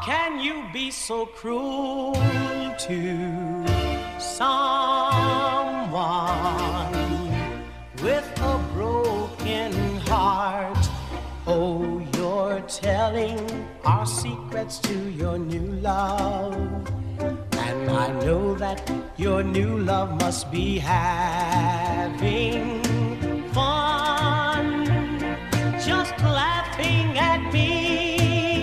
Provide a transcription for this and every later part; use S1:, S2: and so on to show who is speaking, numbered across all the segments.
S1: can you be so cruel to someone with a broken heart? Oh, you're telling our secrets to your new love, and I know that your new love must be having fun, just laughing at me.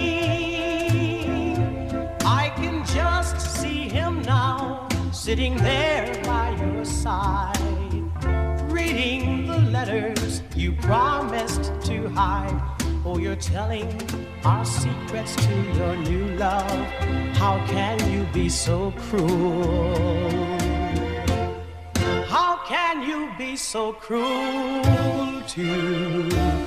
S1: I can just see him now, sitting there by your side, reading the letters you promised to hide. Oh, you're telling our secrets to your new love. How can you be so cruel? How can you be so cruel to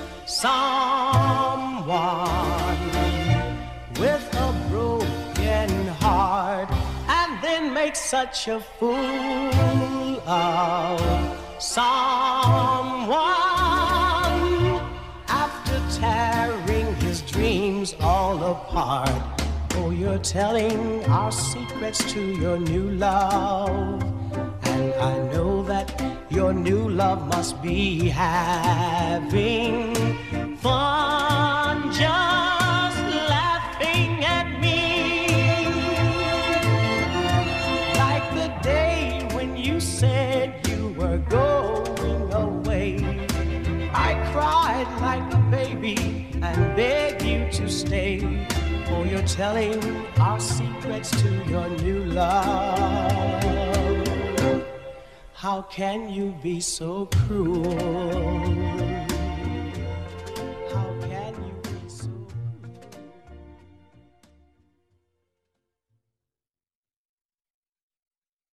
S1: someone with a broken heart, and then make such a fool of someone after tearing his dreams all apart? Oh, you're telling our secrets to your new love, and I know that your new love must be having fun, just laughing at me, like the day when you said you were going away. I cried like a baby and begged you to stay. Oh, you're telling our secrets to your new love. How can you be so cruel?